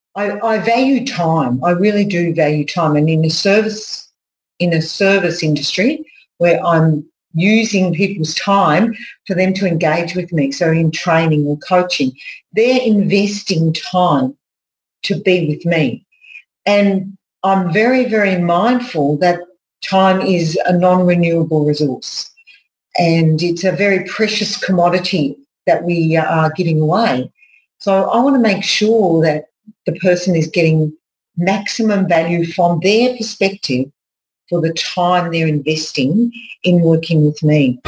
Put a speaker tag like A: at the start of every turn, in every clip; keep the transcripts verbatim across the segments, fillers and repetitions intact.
A: I, I value time. I really do value time. And in a service, in a service industry where I'm using people's time for them to engage with me, so in training or coaching, they're investing time to be with me. And I'm very, very mindful that time is a non-renewable resource and it's a very precious commodity that we are giving away. So I want to make sure that the person is getting maximum value from their perspective for the time they're investing in working with me.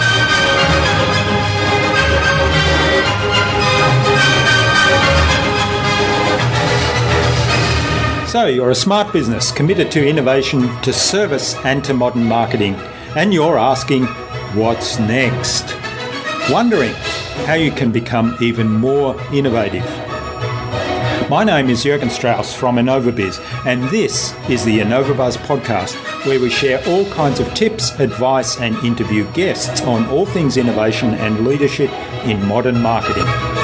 B: So you're a smart business committed to innovation, to service and to modern marketing. And you're asking, what's next? Wondering how you can become even more innovative. My name is Jürgen Strauss from InnovaBiz, and this is the InnovaBuzz podcast, where we share all kinds of tips, advice and interview guests on all things innovation and leadership in modern marketing.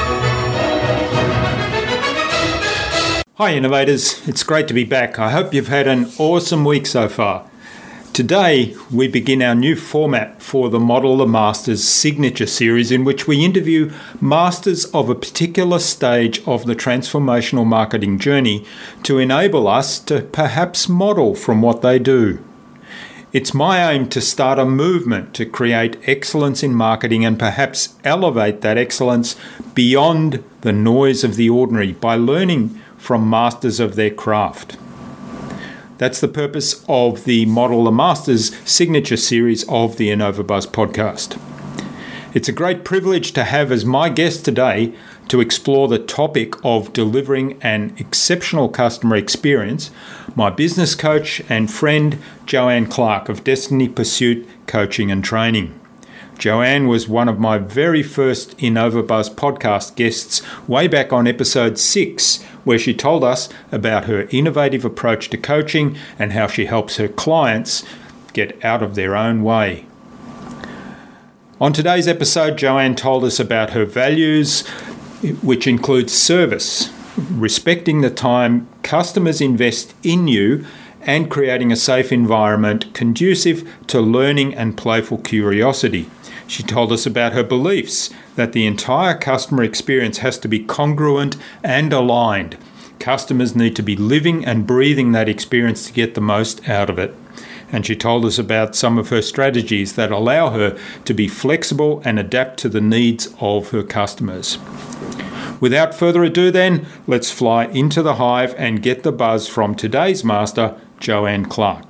B: Hi innovators, it's great to be back. I hope you've had an awesome week so far. Today we begin our new format for the Model the Masters Signature Series, in which we interview masters of a particular stage of the transformational marketing journey to enable us to perhaps model from what they do. It's my aim to start a movement to create excellence in marketing and perhaps elevate that excellence beyond the noise of the ordinary by learning from masters of their craft. That's the purpose of the Model the Masters Signature Series of the InnovaBuzz podcast. It's a great privilege to have as my guest today to explore the topic of delivering an exceptional customer experience, my business coach and friend Joanne Clark of Destiny Pursuit Coaching and Training. Joanne was one of my very first InnovaBuzz podcast guests way back on episode six, where she told us about her innovative approach to coaching and how she helps her clients get out of their own way. On today's episode, Joanne told us about her values, which include service, respecting the time customers invest in you, and creating a safe environment conducive to learning and playful curiosity. She told us about her beliefs that the entire customer experience has to be congruent and aligned. Customers need to be living and breathing that experience to get the most out of it. And she told us about some of her strategies that allow her to be flexible and adapt to the needs of her customers. Without further ado then, let's fly into the hive and get the buzz from today's master, Joanne Clark.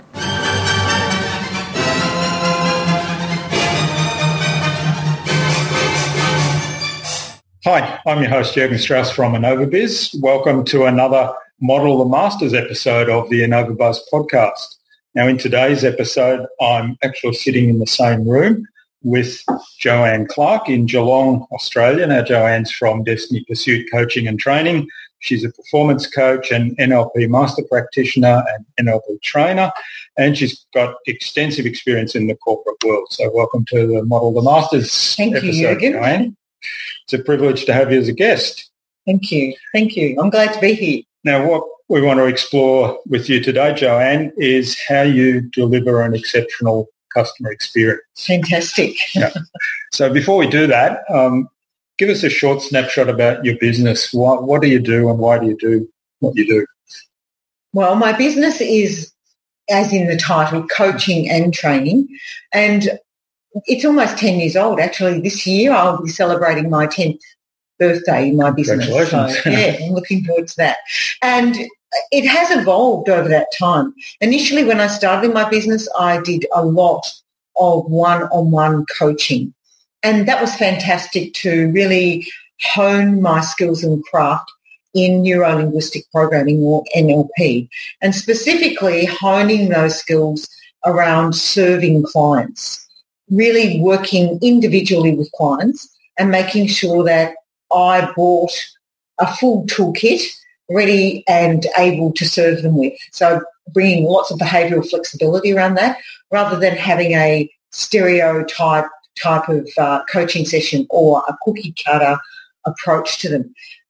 B: Hi, I'm your host, Jürgen Strauss from InnovaBiz. Welcome to another Model the Masters episode of the InnovaBuzz podcast. Now, in today's episode, I'm actually sitting in the same room with Joanne Clark in Geelong, Australia. Now, Joanne's from Destiny Pursuit Coaching and Training. She's a performance coach and N L P master practitioner and N L P trainer, and she's got extensive experience in the corporate world. So welcome to the Model the Masters
A: Thank
B: episode,
A: you, Jürgen.
B: Joanne. It's a privilege to have you as a guest.
A: Thank you. Thank you. I'm glad to be here.
B: Now, what we want to explore with you today, Joanne, is how you deliver an exceptional customer experience.
A: Fantastic.
B: Yeah. So before we do that, um, give us a short snapshot about your business. What, what do you do and why do you do what you do?
A: Well, my business is, as in the title, coaching and training. And it's almost ten years old, actually. This year I'll be celebrating my tenth birthday in my business.
B: Congratulations.
A: So, yeah, I'm looking forward to that. And it has evolved over that time. Initially, when I started my business, I did a lot of one-on-one coaching. And that was fantastic to really hone my skills and craft in neuro-linguistic programming, or N L P, and specifically honing those skills around serving clients, really working individually with clients and making sure that I bought a full toolkit ready and able to serve them with. So bringing lots of behavioural flexibility around that rather than having a stereotype type of uh, coaching session or a cookie cutter approach to them.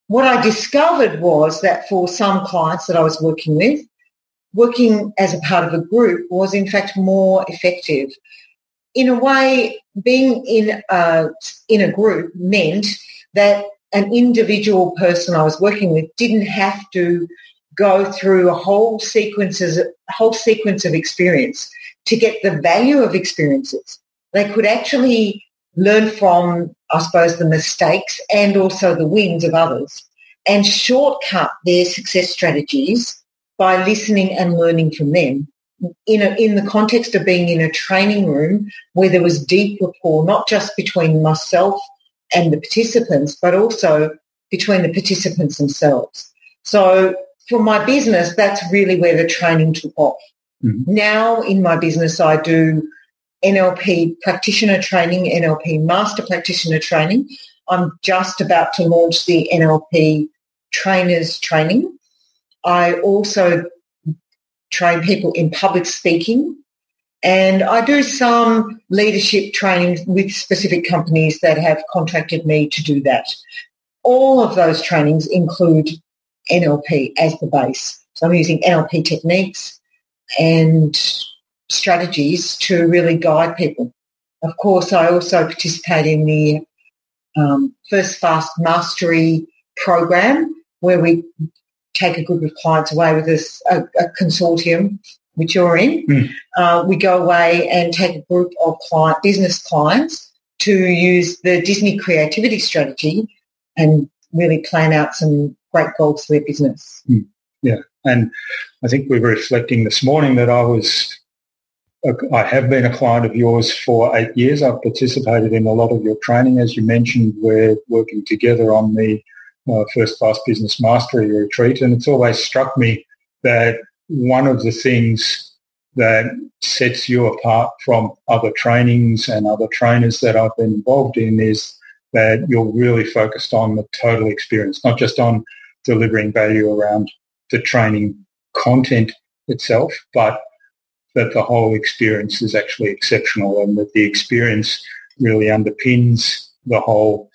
A: what I discovered was that for some clients that I was working with, working as a part of a group was in fact more effective. In a way, being in a, in a group meant that an individual person I was working with didn't have to go through a whole sequences, a whole sequence of experience to get the value of experiences. They could actually learn from, I suppose, the mistakes and also the wins of others and shortcut their success strategies by listening and learning from them in, a, in the context of being in a training room where there was deep rapport, not just between myself and the participants, but also between the participants themselves. So for my business, that's really where the training took off. Mm-hmm. Now in my business, I do N L P practitioner training, N L P master practitioner training. I'm just about to launch the N L P trainers training. I also train people in public speaking, and I do some leadership training with specific companies that have contracted me to do that. All of those trainings include N L P as the base. So I'm using N L P techniques and strategies to really guide people. Of course, I also participate in the um, First Fast Mastery program, where we take a group of clients away with us, a, a consortium, which you're in. Mm. Uh, we go away and take a group of client, business clients to use the Disney creativity strategy and really plan out some great goals for their business.
C: Mm. Yeah, and I think we were reflecting this morning that I was, I have been a client of yours for eight years. I've participated in a lot of your training. As you mentioned, we're working together on the uh, First Fast Business Mastery Retreat, and it's always struck me that one of the things that sets you apart from other trainings and other trainers that I've been involved in is that you're really focused on the total experience, not just on delivering value around the training content itself, but that the whole experience is actually exceptional and that the experience really underpins the whole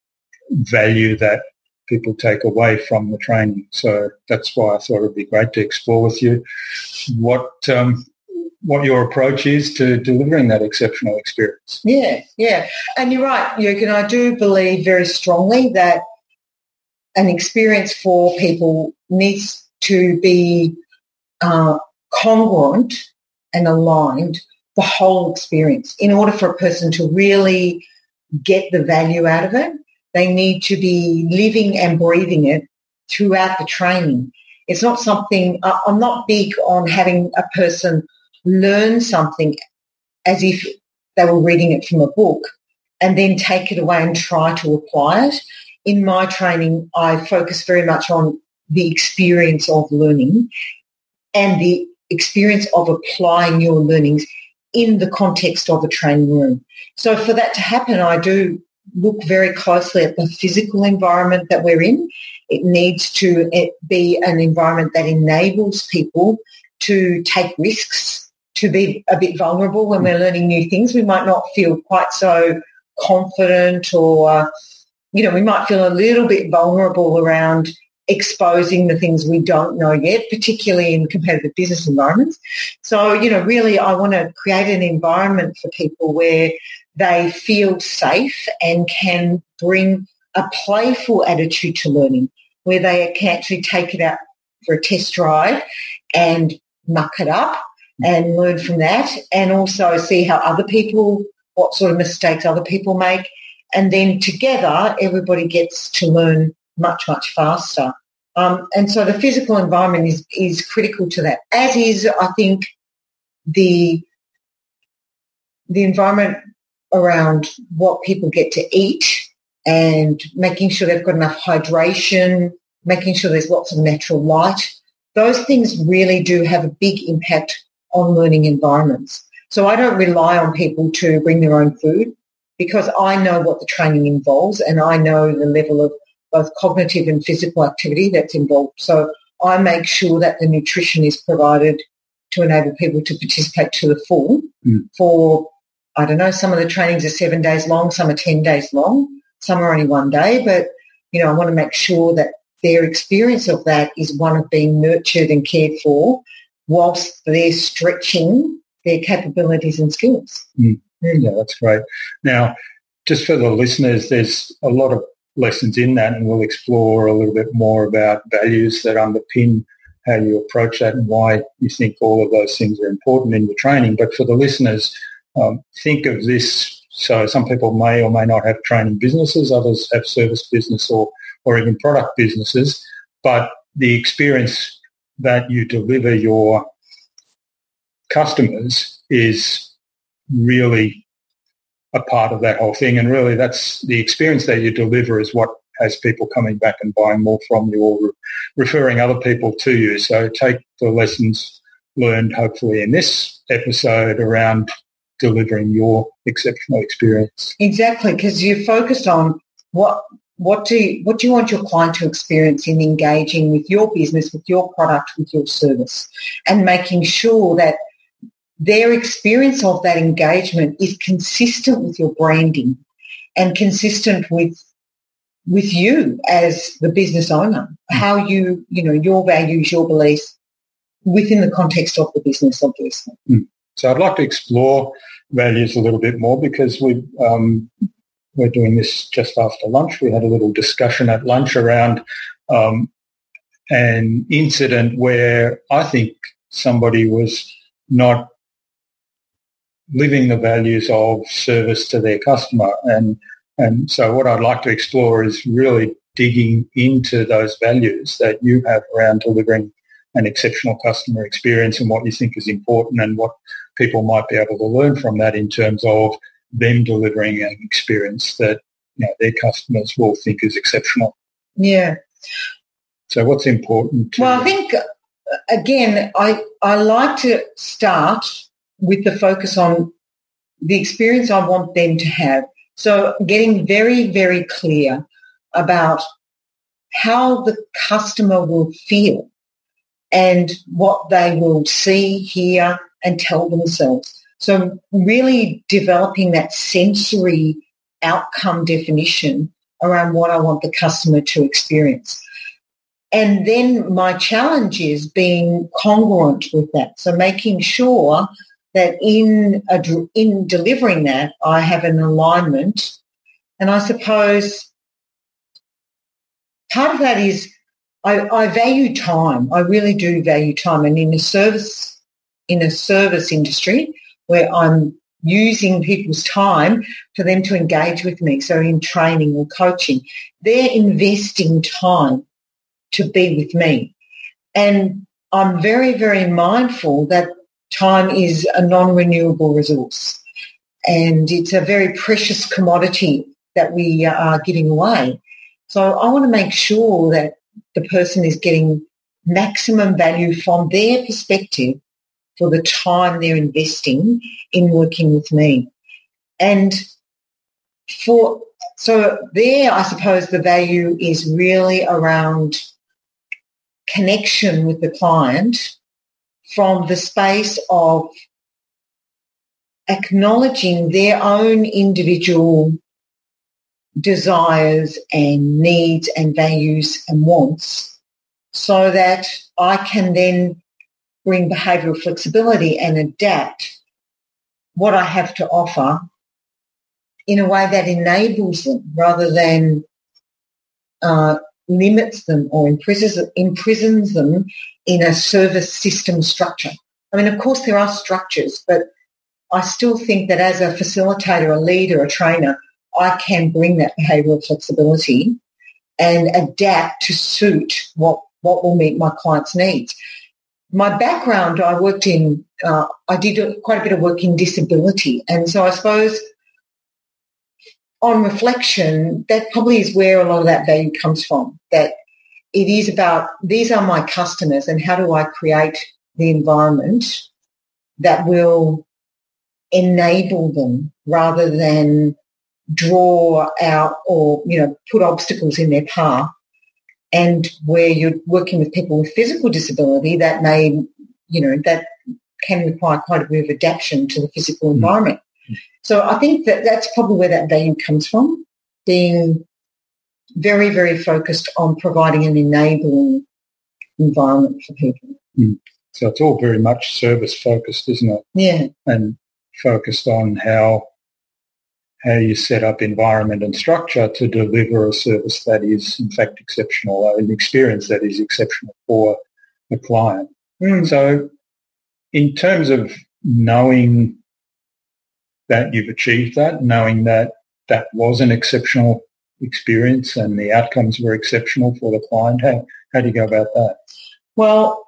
C: value that people take away from the training. So that's why I thought it would be great to explore with you what um, what your approach is to delivering that exceptional experience.
A: Yeah, yeah. And you're right, Jürgen, I do believe very strongly that an experience for people needs to be uh, congruent and aligned, the whole experience. In order for a person to really get the value out of it, they need to be living and breathing it throughout the training. It's not something, I'm not big on having a person learn something as if they were reading it from a book and then take it away and try to apply it. In my training, I focus very much on the experience of learning and the experience of applying your learnings in the context of a training room. So for that to happen, I do look very closely at the physical environment that we're in. It needs to be an environment that enables people to take risks, to be a bit vulnerable when we're learning new things. We might not feel quite so confident or, uh, you know, we might feel a little bit vulnerable around exposing the things we don't know yet, particularly in competitive business environments. So, you know, really I want to create an environment for people where they feel safe and can bring a playful attitude to learning, where they can actually take it out for a test drive and muck it up and learn from that, and also see how other people, what sort of mistakes other people make. And then together, everybody gets to learn much, much faster. Um, and so the physical environment is, is critical to that, as is, I think, the the environment around what people get to eat and making sure they've got enough hydration, making sure there's lots of natural light. Those things really do have a big impact on learning environments. So I don't rely on people to bring their own food because I know what the training involves and I know the level of both cognitive and physical activity that's involved. So I make sure that the nutrition is provided to enable people to participate to the full mm. for, I don't know, some of the trainings are seven days long, some are ten days long, some are only one day, but you know, I want to make sure that their experience of that is one of being nurtured and cared for whilst they're stretching their capabilities and skills.
C: Mm. Yeah, that's great. Now, just for the listeners, there's a lot of lessons in that, and we'll explore a little bit more about values that underpin how you approach that and why you think all of those things are important in your training. But for the listeners, um, think of this. So some people may or may not have training businesses, others have service business or, or even product businesses, but the experience that you deliver your customers is really a part of that whole thing. And really that's the experience that you deliver is what has people coming back and buying more from you or re- referring other people to you. So take the lessons learned hopefully in this episode around delivering your exceptional experience.
A: Exactly, because you're focused on what what do you, what do you want your client to experience in engaging with your business, with your product, with your service, and making sure that their experience of that engagement is consistent with your branding and consistent with with you as the business owner, how you, you know, your values, your beliefs within the context of the business, obviously.
C: Mm. So I'd like to explore values a little bit more because we, um, we're doing this just after lunch. We had a little discussion at lunch around um, an incident where I think somebody was not living the values of service to their customer. And and so what I'd like to explore is really digging into those values that you have around delivering an exceptional customer experience and what you think is important and what people might be able to learn from that in terms of them delivering an experience that, you know, their customers will think is exceptional.
A: Yeah.
C: So what's important to
A: Well, I think, again, I, I like to start with the focus on the experience I want them to have. So getting very, very clear about how the customer will feel and what they will see, hear, and tell themselves. So really developing that sensory outcome definition around what I want the customer to experience. And then my challenge is being congruent with that. So making sure that in a, in delivering that, I have an alignment. And I suppose part of that is I, I value time. I really do value time. And in a service, in a service industry where I'm using people's time for them to engage with me, so in training or coaching, they're investing time to be with me. And I'm very, very mindful that time is a non-renewable resource and it's a very precious commodity that we are giving away. So I want to make sure that the person is getting maximum value from their perspective for the time they're investing in working with me. And for so there, I suppose the value is really around connection with the client from the space of acknowledging their own individual desires and needs and values and wants so that I can then bring behavioural flexibility and adapt what I have to offer in a way that enables them rather than uh, limits them or imprisons, imprisons them in a service system structure. I mean, of course, there are structures, but I still think that as a facilitator, a leader, a trainer, I can bring that behavioural flexibility and adapt to suit what, what will meet my client's needs. My background, I worked in, uh, I did quite a bit of work in disability. And so I suppose on reflection, that probably is where a lot of that value comes from, that it is about these are my customers and how do I create the environment that will enable them rather than draw out or, you know, put obstacles in their path. And where you're working with people with physical disability, that may, you know, that can require quite a bit of adaptation to the physical environment. Mm-hmm. So I think that that's probably where that value comes from, being very, very focused on providing an enabling environment for people.
C: Mm. So it's all very much service focused, isn't it?
A: Yeah.
C: And focused on how how you set up environment and structure to deliver a service that is in fact exceptional, or an experience that is exceptional for the client.
A: Mm.
C: So in terms of knowing that you've achieved that, knowing that that was an exceptional experience and the outcomes were exceptional for the client, how, how do you go about that?
A: Well,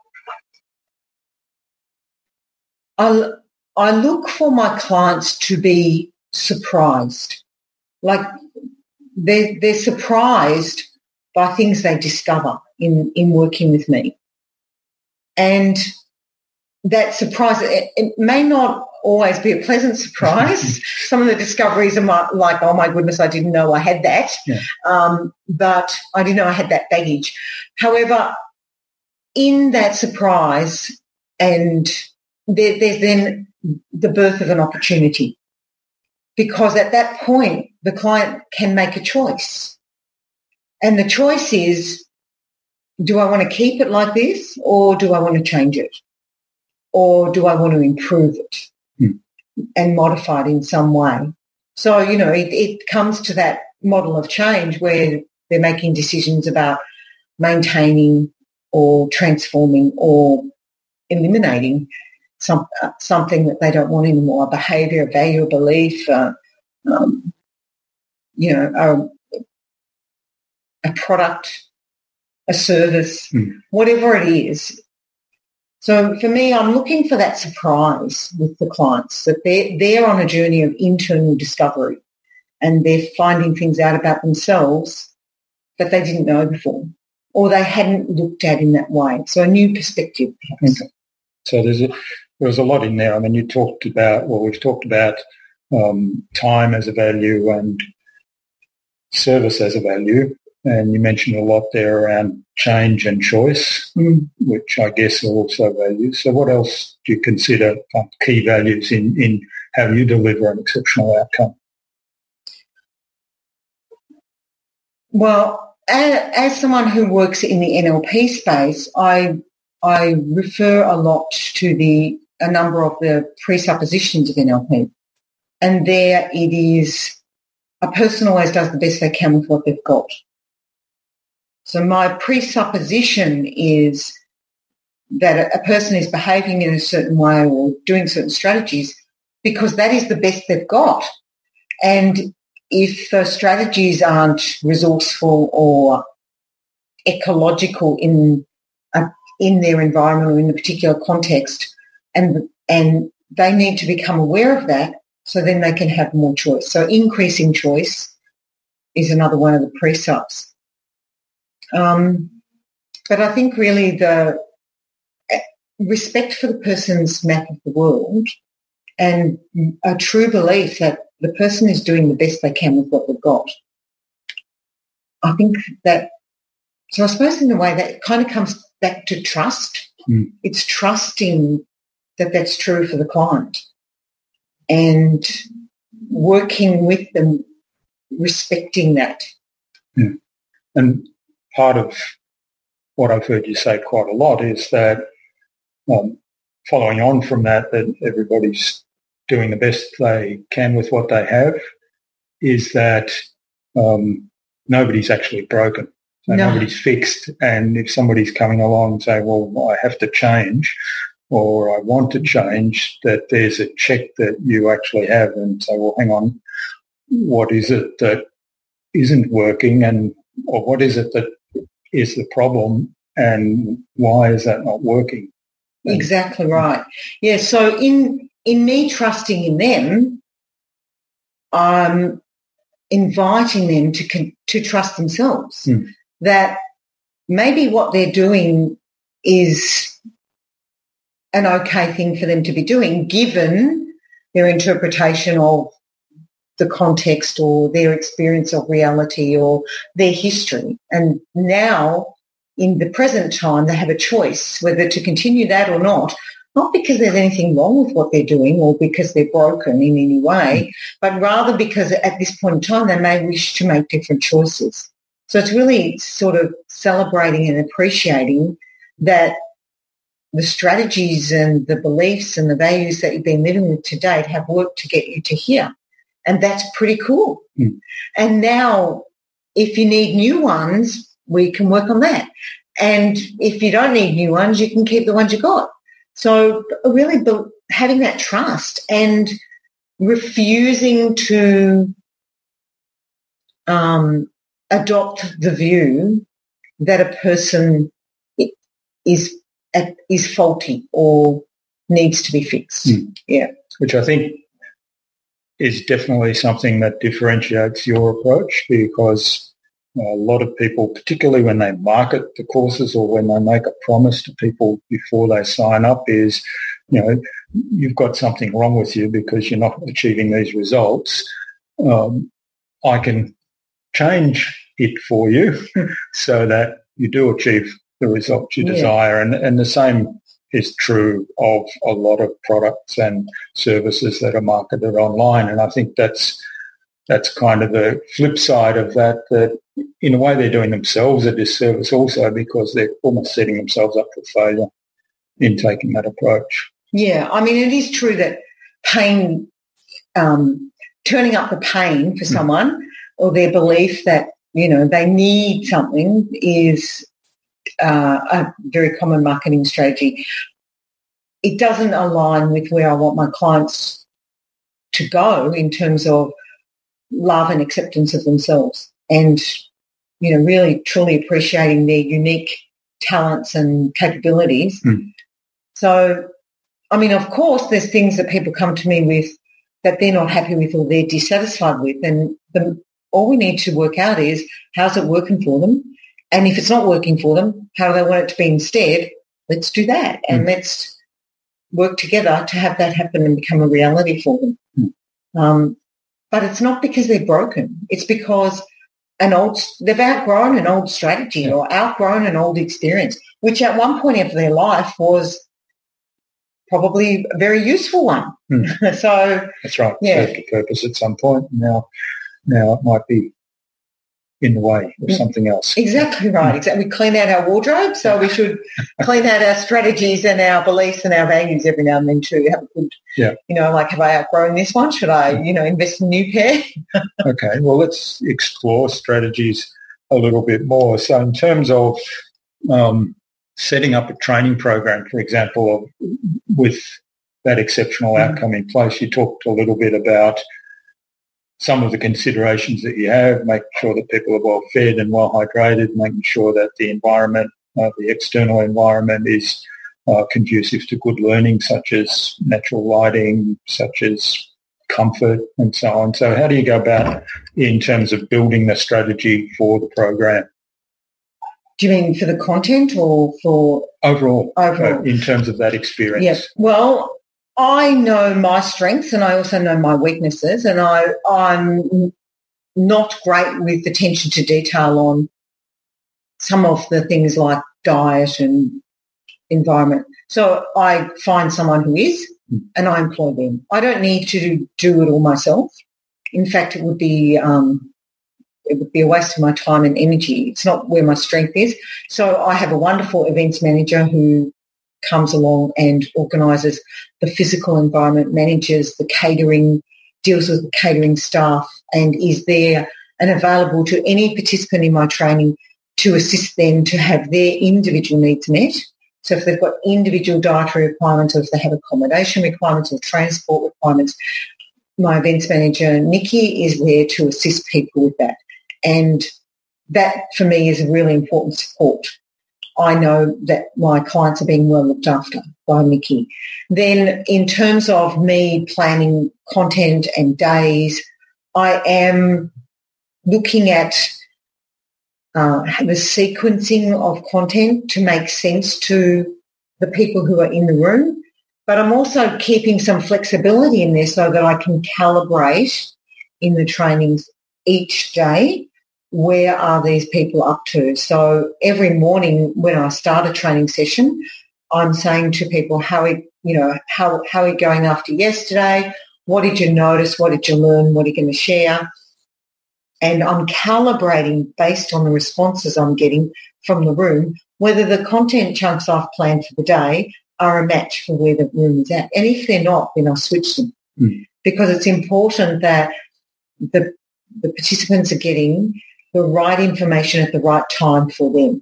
A: I, I look for my clients to be surprised. Like they're, they're surprised by things they discover in, in working with me. And that surprise, it, it may not always be a pleasant surprise. Some of the discoveries are like, oh my goodness, I didn't know I had that.
C: Yeah.
A: Um, but I didn't know I had that baggage. However, in that surprise, and there, there's then the birth of an opportunity, because at that point the client can make a choice. And the choice is, do I want to keep it like this, or do I want to change it? Or do I want to improve it
C: hmm.
A: and modify it in some way? So, you know, it, it comes to that model of change where they're making decisions about maintaining or transforming or eliminating some, uh, something that they don't want anymore, a behaviour, a value, a belief, uh, um, you know, a, a product, a service,
C: hmm.
A: whatever it is. So for me, I'm looking for that surprise with the clients, that they're, they're on a journey of internal discovery and they're finding things out about themselves that they didn't know before or they hadn't looked at in that way. So a new perspective, perhaps.
C: Okay. So there's a, there's a lot in there. I mean, you talked about, well, we've talked about um, time as a value and service as a value. And you mentioned a lot there around change and choice,
A: mm.
C: which I guess are also values. So what else do you consider um, key values in, in how you deliver an exceptional outcome?
A: Well, as, as someone who works in the N L P space, I I refer a lot to the a number of the presuppositions of N L P. And there it is, a person always does the best they can with what they've got. So my presupposition is that a person is behaving in a certain way or doing certain strategies because that is the best they've got. And if those strategies aren't resourceful or ecological in uh, in their environment or in the particular context, and and they need to become aware of that so then they can have more choice. So increasing choice is another one of the presups. Um, but I think really the respect for the person's map of the world and a true belief that the person is doing the best they can with what they've got. I think that, so I suppose in a way that kind of comes back to trust.
C: Mm.
A: It's trusting that that's true for the client and working with them, respecting that.
C: Yeah. And part of what I've heard you say quite a lot is that um, following on from that, that everybody's doing the best they can with what they have, is that um, nobody's actually broken. So
A: no.
C: Nobody's fixed. And if somebody's coming along and saying, well, I have to change or I want to change, that there's a check that you actually have and say, well, hang on, what is it that isn't working and or what is it that is the problem and why is that not working? And
A: exactly right. Yeah, so in in me trusting in them, I'm inviting them to con- to trust themselves,
C: mm.
A: that maybe what they're doing is an okay thing for them to be doing given their interpretation of the context or their experience of reality or their history. And now, in the present time, they have a choice whether to continue that or not, not because there's anything wrong with what they're doing or because they're broken in any way, but rather because at this point in time they may wish to make different choices. So it's really sort of celebrating and appreciating that the strategies and the beliefs and the values that you've been living with to date have worked to get you to here. And that's pretty cool. Mm. And now if you need new ones, we can work on that. And if you don't need new ones, you can keep the ones you got. So really having that trust and refusing to um, adopt the view that a person is is faulty or needs to be fixed. Mm. Yeah.
C: Which I think is definitely something that differentiates your approach, because a lot of people, particularly when they market the courses or when they make a promise to people before they sign up, is, you know, you've got something wrong with you because you're not achieving these results. Um, I can change it for you so that you do achieve the results you yeah. desire. And, and the same is true of a lot of products and services that are marketed online. And I think that's that's kind of the flip side of that, that in a way they're doing themselves a disservice also, because they're almost setting themselves up for failure in taking that approach.
A: Yeah, I mean, it is true that pain, um, turning up the pain for someone mm. or their belief that, you know, they need something is uh, a very common marketing strategy. It doesn't align with where I want my clients to go in terms of love and acceptance of themselves and, you know, really truly appreciating their unique talents and capabilities. Mm. So, I mean, of course, there's things that people come to me with that they're not happy with or they're dissatisfied with, and the, all we need to work out is how's it working for them, and if it's not working for them, how do they want it to be instead? Let's do that, mm. and let's work together to have that happen and become a reality for them. Mm. Um, but it's not because they're broken. It's because an old they've outgrown an old strategy yeah. or outgrown an old experience, which at one point of their life was probably a very useful one. Mm. So
C: that's right.
A: Yeah.
C: Served a purpose at some point. Now, now it might be in the way of something else.
A: Exactly right. Exactly. We clean out our wardrobe, so we should clean out our strategies and our beliefs and our values every now and then too. Have a good,
C: yeah.
A: you know, like, have I outgrown this one? Should I, you know, invest in a new pair?
C: Okay. Well, let's explore strategies a little bit more. So in terms of um, setting up a training program, for example, with that exceptional mm-hmm. outcome in place, you talked a little bit about some of the considerations that you have, making sure that people are well fed and well hydrated, making sure that the environment, uh, the external environment is uh, conducive to good learning, such as natural lighting, such as comfort and so on. So how do you go about in terms of building the strategy for the program?
A: Do you mean for the content or for...
C: Overall,
A: overall.
C: Uh, in terms of that experience.
A: Yes. Well, I know my strengths and I also know my weaknesses, and I, I'm not great with attention to detail on some of the things like diet and environment. So I find someone who is and I employ them. I don't need to do it all myself. In fact, it would be um, it would be a waste of my time and energy. It's not where my strength is. So I have a wonderful events manager who comes along and organises the physical environment, manages the catering, deals with the catering staff, and is there and available to any participant in my training to assist them to have their individual needs met. So if they've got individual dietary requirements, or if they have accommodation requirements or transport requirements, my events manager, Nikki, is there to assist people with that. And that, for me, is a really important support. I know that my clients are being well looked after by Nikki. Then in terms of me planning content and days, I am looking at uh, the sequencing of content to make sense to the people who are in the room. But I'm also keeping some flexibility in there so that I can calibrate in the trainings each day. Where are these people up to? So every morning when I start a training session, I'm saying to people, how are, you know, how, how are you going after yesterday? What did you notice? What did you learn? What are you going to share? and I'm calibrating based on the responses I'm getting from the room, whether the content chunks I've planned for the day are a match for where the room is at. And if they're not, then I'll switch them mm. because it's important that the, the participants are getting the right information at the right time for them.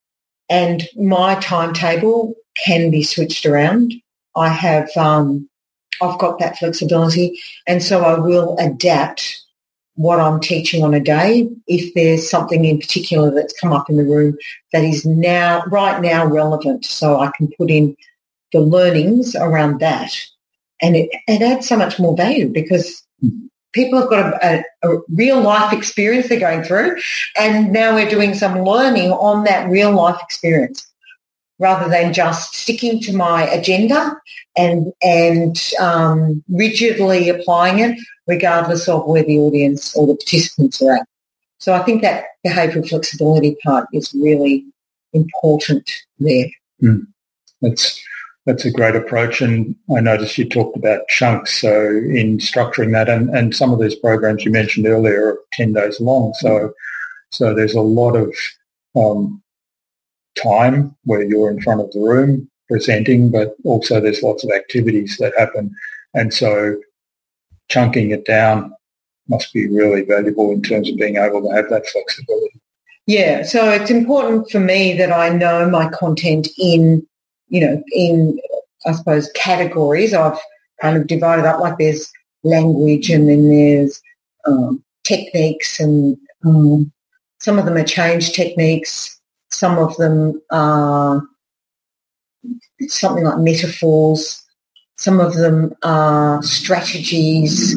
A: And my timetable can be switched around. I have, um, I've got that flexibility, and so I will adapt what I'm teaching on a day if there's something in particular that's come up in the room that is now, right now, relevant. So I can put in the learnings around that, and it, it adds so much more value because people have got a, a, a real life experience they're going through, and now we're doing some learning on that real life experience rather than just sticking to my agenda and and um, rigidly applying it regardless of where the audience or the participants are at. So I think that behavioural flexibility part is really important there.
C: Mm. That's That's a great approach, and I noticed you talked about chunks, so in structuring that, and, and some of these programs you mentioned earlier are ten days long, so so there's a lot of um, time where you're in front of the room presenting, but also there's lots of activities that happen, and so chunking it down must be really valuable in terms of being able to have that flexibility.
A: Yeah, so it's important for me that I know my content in you know, in, I suppose, categories. I've kind of divided up, like there's language and then there's um, techniques, and um, some of them are change techniques. Some of them are something like metaphors. Some of them are strategies.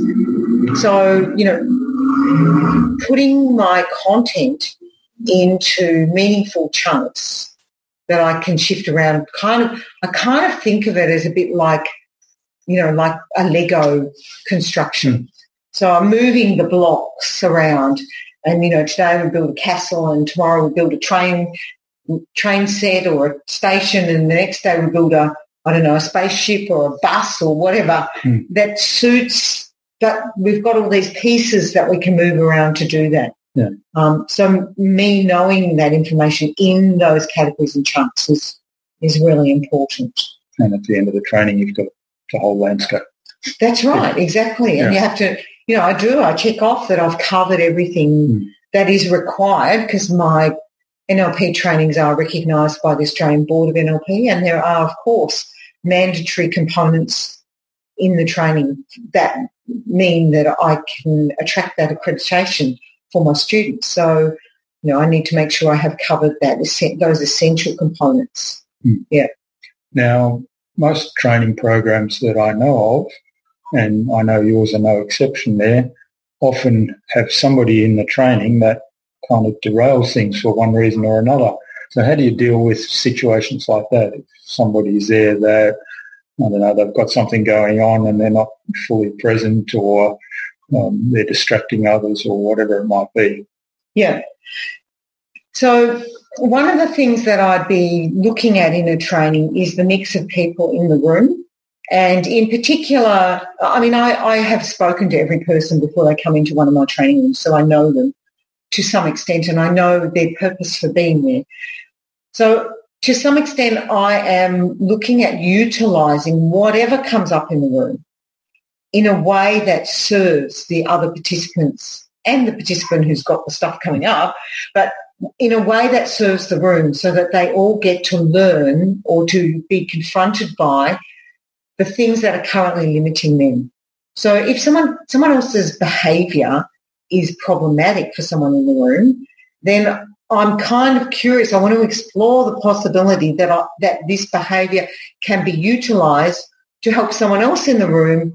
A: So, you know, putting my content into meaningful chunks that I can shift around. Kind of, I kind of think of it as a bit like, you know, like a Lego construction. Mm. So I'm moving the blocks around, and you know, today we build a castle, and tomorrow we build a train train set or a station, and the next day we build a, I don't know, a spaceship or a bus or whatever mm. that suits. But we've got all these pieces that we can move around to do that.
C: Yeah.
A: Um, so me knowing that information in those categories and chunks is is really important.
C: And at the end of the training, you've got the whole landscape. That's
A: right, yeah. Exactly. And yeah. you have to, you know, I do, I check off that I've covered everything mm. that is required, because my N L P trainings are recognised by the Australian Board of N L P, and there are, of course, mandatory components in the training that mean that I can attract that accreditation for my students. So, you know, I need to make sure I have covered that, those essential components. Mm. Yeah.
C: Now, most training programs that I know of, and I know yours are no exception there, often have somebody in the training that kind of derails things for one reason or another. So how do you deal with situations like that? If somebody's there that, I don't know, they've got something going on and they're not fully present, or Um, they're distracting others, or whatever it might be.
A: Yeah. So one of the things that I'd be looking at in a training is the mix of people in the room. And in particular, I mean, I, I have spoken to every person before they come into one of my training rooms, so I know them to some extent, and I know their purpose for being there. So to some extent, I am looking at utilising whatever comes up in the room in a way that serves the other participants and the participant who's got the stuff coming up, but in a way that serves the room, so that they all get to learn or to be confronted by the things that are currently limiting them. So if someone someone else's behaviour is problematic for someone in the room, then I'm kind of curious. I want to explore the possibility that I, that this behaviour can be utilised to help someone else in the room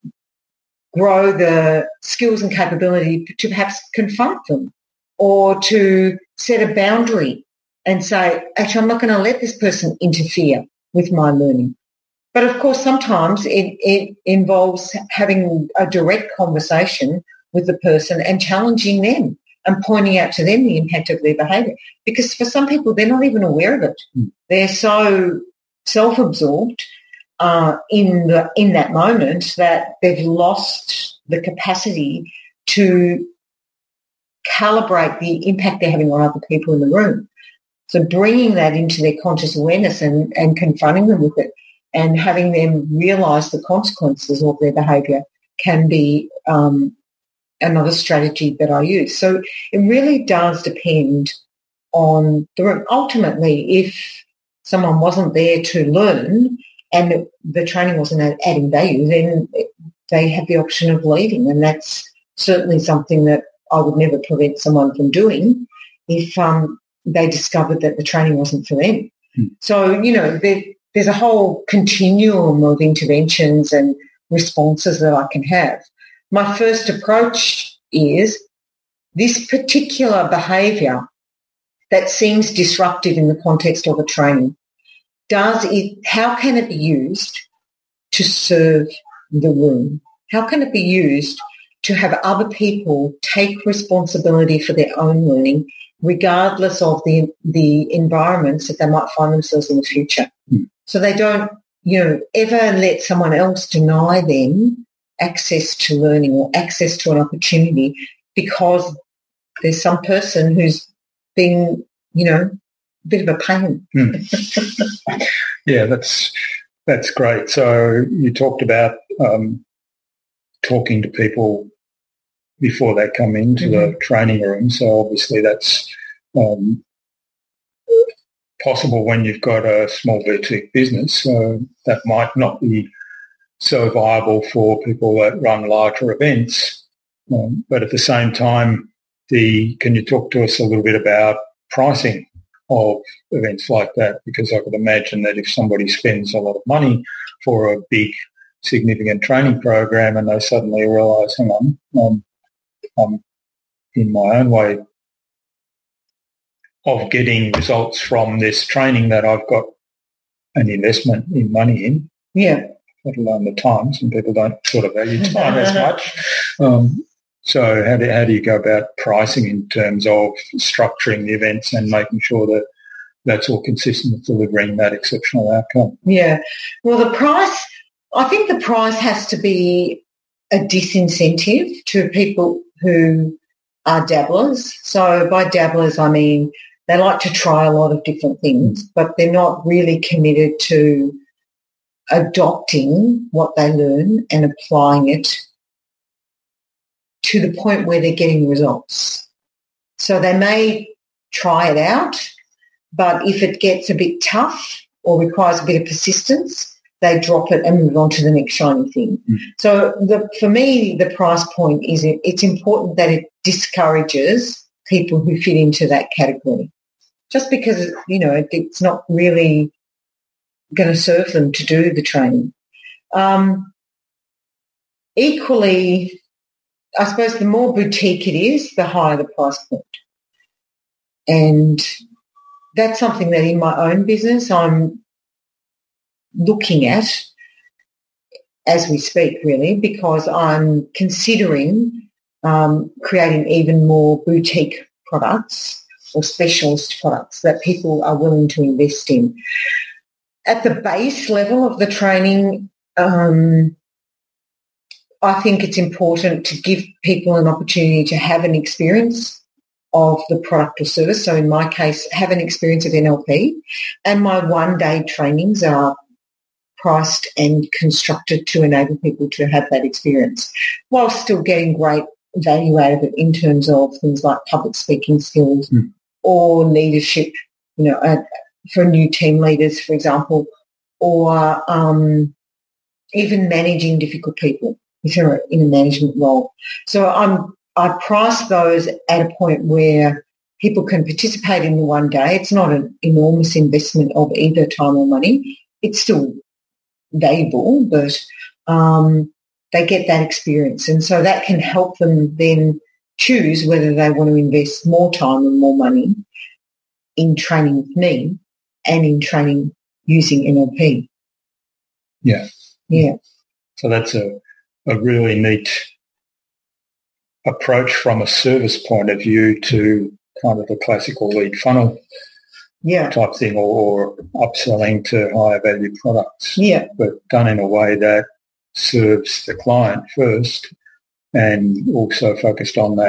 A: grow the skills and capability to perhaps confront them, or to set a boundary and say, actually, I'm not going to let this person interfere with my learning. But, of course, sometimes it, it involves having a direct conversation with the person and challenging them and pointing out to them the impact of their behaviour. Because for some people, they're not even aware of it. Mm. They're so self-absorbed Uh, in the in that moment that they've lost the capacity to calibrate the impact they're having on other people in the room. So bringing that into their conscious awareness and, and confronting them with it and having them realise the consequences of their behaviour can be um, another strategy that I use. So it really does depend on the room. Ultimately, if someone wasn't there to learn and the training wasn't adding value, then they have the option of leaving, and that's certainly something that I would never prevent someone from doing if um, they discovered that the training wasn't for them. Mm. So, you know, there, there's a whole continuum of interventions and responses that I can have. My first approach is this particular behaviour that seems disruptive in the context of a training. Does it, how can it be used to serve the room? How can it be used to have other people take responsibility for their own learning, regardless of the the environments that they might find themselves in the future? Mm. So they don't, you know, ever let someone else deny them access to learning or access to an opportunity because there's some person who's been, you know, a bit of a pain.
C: Mm. Yeah, that's that's great. So you talked about um, talking to people before they come into mm-hmm. the training room. So obviously that's um, possible when you've got a small boutique business. So that might not be so viable for people that run larger events. Um, but at the same time, the can you talk to us a little bit about pricing of events like that? Because I could imagine that if somebody spends a lot of money for a big, significant training program and they suddenly realise, hang on, um, I'm in my own way of getting results from this training that I've got an investment in money in.
A: Yeah.
C: Let alone the time. Some people don't sort of value time as much. Um, so how do, how do you go about pricing in terms of structuring the events and making sure that that's all consistent with delivering that exceptional outcome?
A: Yeah. Well, the price, I think the price has to be a disincentive to people who are dabblers. So by dabblers, I mean they like to try a lot of different things, but they're not really committed to adopting what they learn and applying it to the point where they're getting results. So they may try it out, but if it gets a bit tough or requires a bit of persistence, they drop it and move on to the next shiny thing. Mm. So the, for me, the price point is it, it's important that it discourages people who fit into that category. Just because, you know, it, it's not really going to serve them to do the training. Um, equally, I suppose the more boutique it is, the higher the price point. And that's something that in my own business I'm looking at as we speak, really, because I'm considering um, creating even more boutique products or specialist products that people are willing to invest in. At the base level of the training, um, I think it's important to give people an opportunity to have an experience of the product or service. So in my case, have an experience of N L P, and my one-day trainings are priced and constructed to enable people to have that experience while still getting great value out of it in terms of things like public speaking skills mm. or leadership, you know, uh, for new team leaders, for example, or um, even managing difficult people if you're in a management role. So I'm, I price those at a point where people can participate in the one day. It's not an enormous investment of either time or money. It's still valuable, but um, they get that experience. And so that can help them then choose whether they want to invest more time and more money in training with me and in training using N L P.
C: Yeah.
A: Yeah.
C: So that's a, a really neat approach from a service point of view to kind of a classical lead funnel
A: yeah.
C: type thing, or, or upselling to higher value products.
A: Yeah.
C: But done in a way that serves the client first and also focused on that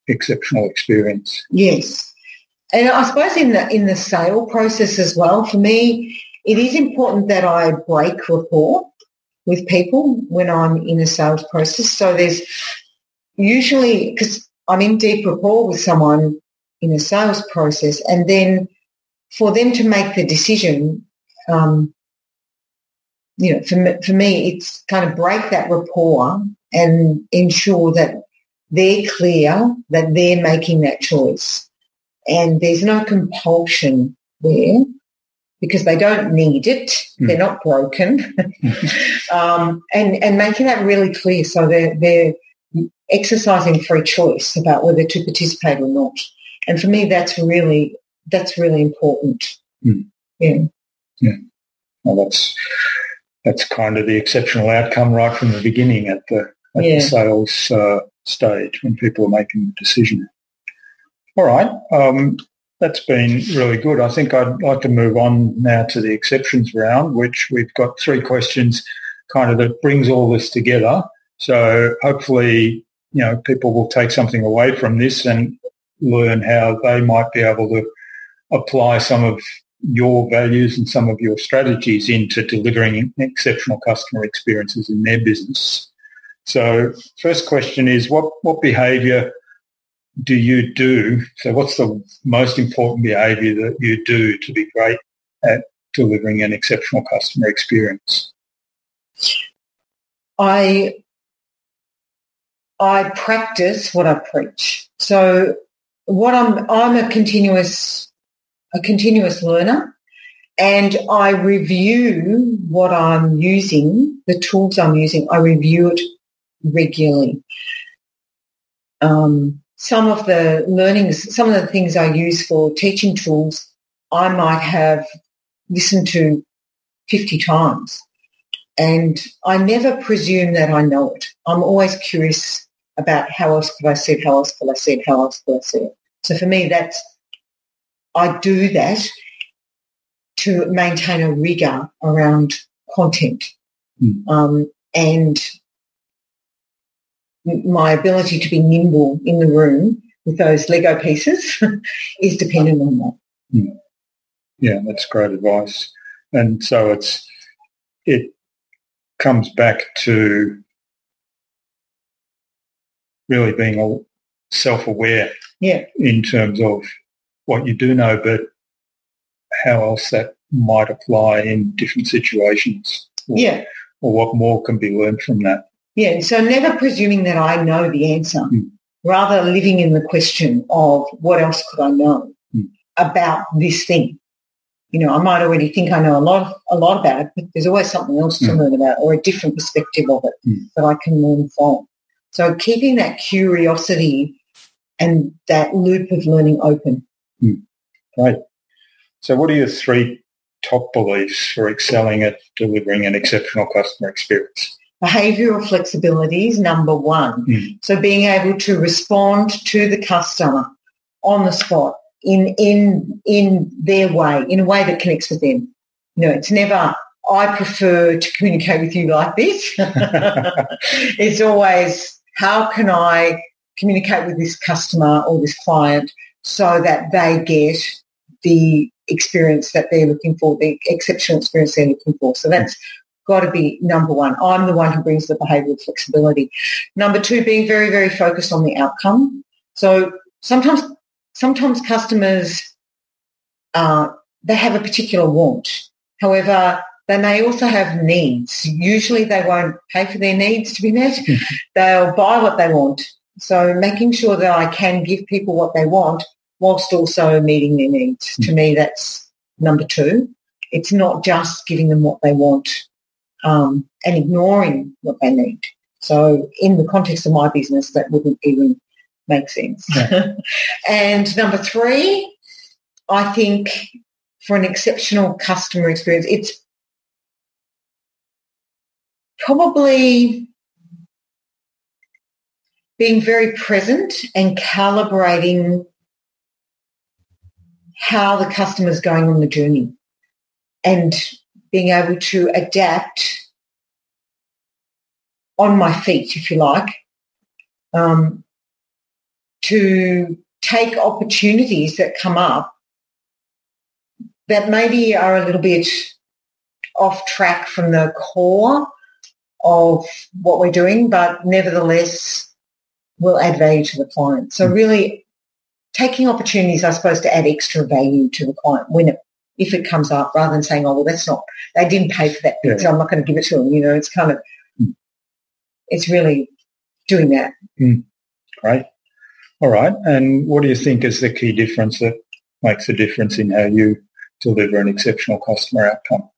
C: exceptional experience.
A: Yes. And I suppose in the in the sale process as well, for me, it is important that I break rapport with people when I'm in a sales process. So there's usually, because I'm in deep rapport with someone in a sales process, and then for them to make the decision, um, you know, for me, for me, it's kind of break that rapport and ensure that they're clear that they're making that choice. And there's no compulsion there because they don't need it. Mm. They're not broken. um, and, and making that really clear so they're, they're exercising free choice about whether to participate or not. And for me, that's really, that's really important.
C: Mm.
A: Yeah.
C: Yeah. Well, that's, that's kind of the exceptional outcome right from the beginning at the, at yeah. the sales uh, stage when people are making the decision. All right. Um, that's been really good. I think I'd like to move on now to the exceptions round, which we've got three questions kind of that brings all this together. So hopefully, you know, people will take something away from this and learn how they might be able to apply some of your values and some of your strategies into delivering exceptional customer experiences in their business. So first question is, what, what behaviour do you do? So what's the most important behaviour that you do to be great at delivering an exceptional customer experience?
A: I I practice what I preach. So what I'm I'm a continuous a continuous learner, and I review what I'm using, the tools I'm using. I review it regularly. Um, some of the learnings, some of the things I use for teaching tools, I might have listened to fifty times. And I never presume that I know it. I'm always curious about how else could I say it, how else could I say it, how else could I say it. So for me, that's, I do that to maintain a rigour around content. Mm. Um, and my ability to be nimble in the room with those Lego pieces is dependent on that.
C: Mm. Yeah, that's great advice. And so it's, it comes back to really being self-aware
A: yeah.
C: in terms of what you do know, but how else that might apply in different situations. Or,
A: yeah.
C: or what more can be learned from that.
A: Yeah, so never presuming that I know the answer,
C: mm.
A: rather living in the question of what else could I know
C: mm.
A: about this thing. You know, I might already think I know a lot, a lot about it, but there's always something else to
C: mm.
A: learn about or a different perspective of it
C: mm.
A: that I can learn from. So keeping that curiosity and that loop of learning open.
C: Mm. Great. So what are your three top beliefs for excelling at delivering an exceptional customer experience?
A: Behavioural flexibility is number one.
C: Mm.
A: So being able to respond to the customer on the spot in in in their way, in a way that connects with them. You know, it's never, I prefer to communicate with you like this. It's always, how can I communicate with this customer or this client so that they get the experience that they're looking for, the exceptional experience they're looking for. So that's got to be number one. I'm the one who brings the behavioural flexibility. Number two, being very, very focused on the outcome. So sometimes sometimes customers, uh, they have a particular want. However, they may also have needs. Usually they won't pay for their needs to be met. They'll buy what they want. So making sure that I can give people what they want whilst also meeting their needs. Mm. To me, that's number two. It's not just giving them what they want um, and ignoring what they need. So in the context of my business, that wouldn't even make sense.
C: Yeah.
A: And number three, I think for an exceptional customer experience, it's probably being very present and calibrating how the customer's going on the journey and being able to adapt on my feet, if you like, um, to take opportunities that come up that maybe are a little bit off track from the core of what we're doing, but nevertheless will add value to the client. So really taking opportunities, I suppose, to add extra value to the client when it, if it comes up, rather than saying, oh, well, that's not, they didn't pay for that bit, yeah. so I'm not going to give it to them. You know, it's kind of, mm. it's really doing that.
C: Mm. Great. All right. And what do you think is the key difference that makes a difference in how you deliver an exceptional customer outcome?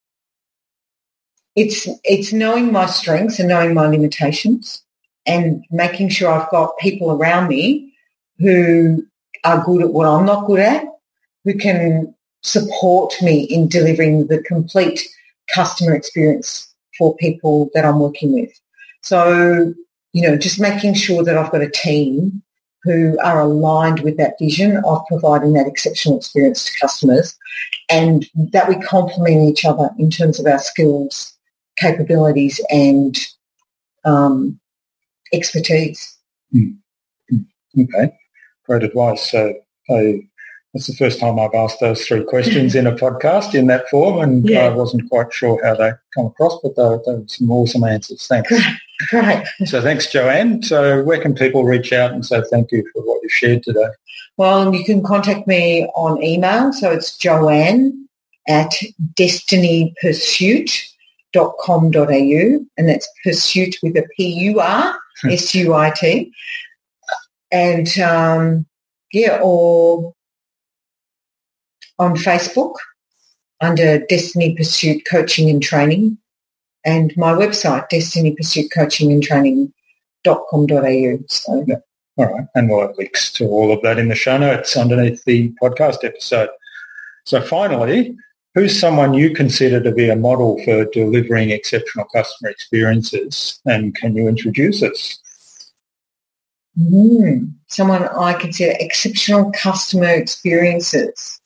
A: It's it's knowing my strengths and knowing my limitations and making sure I've got people around me who are good at what I'm not good at, who can support me in delivering the complete customer experience for people that I'm working with. So, you know, just making sure that I've got a team who are aligned with that vision of providing that exceptional experience to customers, and that we complement each other in terms of our skills, capabilities and um, expertise.
C: Mm. Okay, great advice. So I, that's the first time I've asked those three questions in a podcast in that form, and yeah. I wasn't quite sure how they come across, but they were some awesome answers. Thanks.
A: Great.
C: So thanks, Joanne. So where can people reach out and say thank you for what you've shared today?
A: Well, you can contact me on email. So it's Joanne at destiny pursuit dot com dot a u, and that's pursuit with a P U R S U I T. And, um, yeah, or on Facebook under Destiny Pursuit Coaching and Training, and my website, destiny pursuit coaching and training dot com dot a u. So,
C: yeah. All right. And we'll have links to all of that in the show notes underneath the podcast episode. So finally, who's someone you consider to be a model for delivering exceptional customer experiences, and can you introduce us?
A: Mm, someone I consider exceptional customer experiences.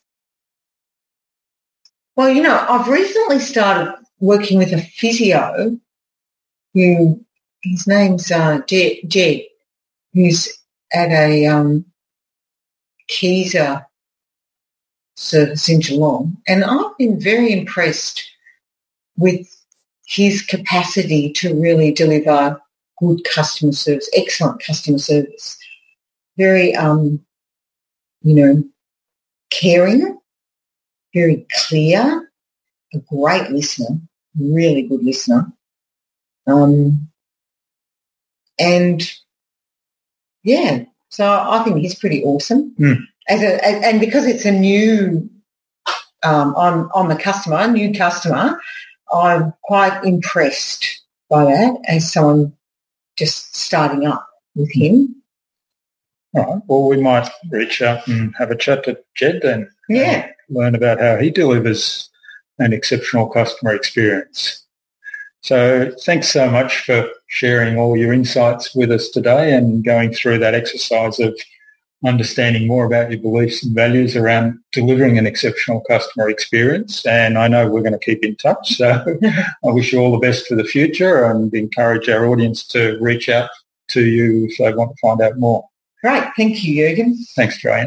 A: Well, you know, I've recently started working with a physio who, his name's uh, Jed, Jed, who's at a um, Kaiser service in Geelong, and I've been very impressed with his capacity to really deliver good customer service, excellent customer service. Very, um, you know, caring, very clear, a great listener, really good listener. Um, and, yeah, so I think he's pretty awesome.
C: Mm.
A: As a, and because it's a new, um, I'm, I'm a customer, a new customer, I'm quite impressed by that as someone just starting up with him.
C: All right. Well, we might reach out and have a chat to Jed then.
A: Yeah.
C: Learn about how he delivers an exceptional customer experience. So thanks so much for sharing all your insights with us today and going through that exercise of understanding more about your beliefs and values around delivering an exceptional customer experience. And I know we're going to keep in touch. So I wish you all the best for the future and encourage our audience to reach out to you if they want to find out more.
A: Great. Thank you, Jürgen.
C: Thanks, Joanne.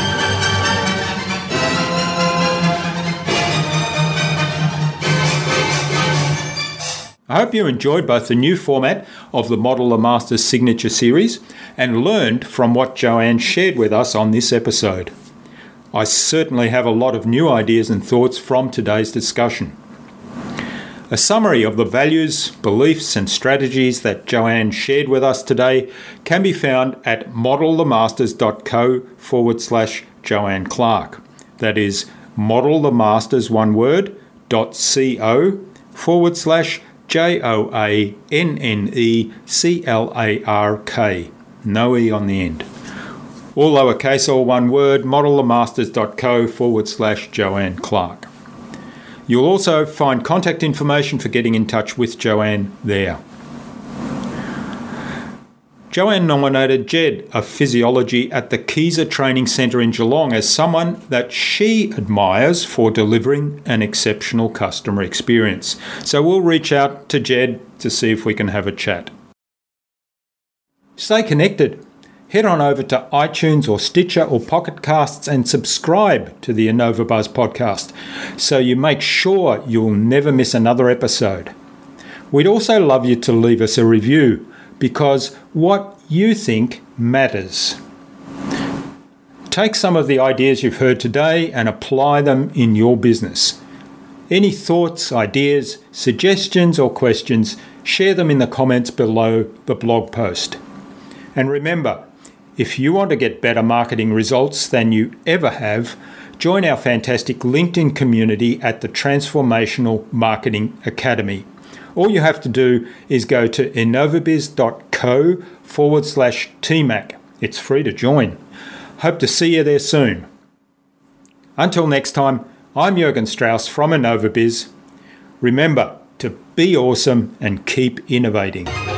B: I hope you enjoyed both the new format of the Model the Masters Signature Series and learned from what Joanne shared with us on this episode. I certainly have a lot of new ideas and thoughts from today's discussion. A summary of the values, beliefs and strategies that Joanne shared with us today can be found at modelthemasters.co forward slash Joanne Clark. That is modelthemasters, one word, dot co forward slash J O A N N E C L A R K. No E on the end. All lowercase, all one word, modelthemasters.co forward slash Joanne Clark. You'll also find contact information for getting in touch with Joanne there. Joanne nominated Jed of Physiology at the Kaiser Training Centre in Geelong as someone that she admires for delivering an exceptional customer experience. So we'll reach out to Jed to see if we can have a chat. Stay connected. head on over to iTunes or Stitcher or Pocket Casts and subscribe to the InnovaBuzz podcast so you make sure you'll never miss another episode. We'd also love you to leave us a review because what you think matters. Take some of the ideas you've heard today and apply them in your business. Any thoughts, ideas, suggestions or questions, share them in the comments below the blog post. And remember, if you want to get better marketing results than you ever have, join our fantastic LinkedIn community at the Transformational Marketing Academy. All you have to do is go to innovabiz.co forward slash TMAC. It's free to join. Hope to see you there soon. Until next time, I'm Jürgen Strauss from InnovaBiz. Remember to be awesome and keep innovating.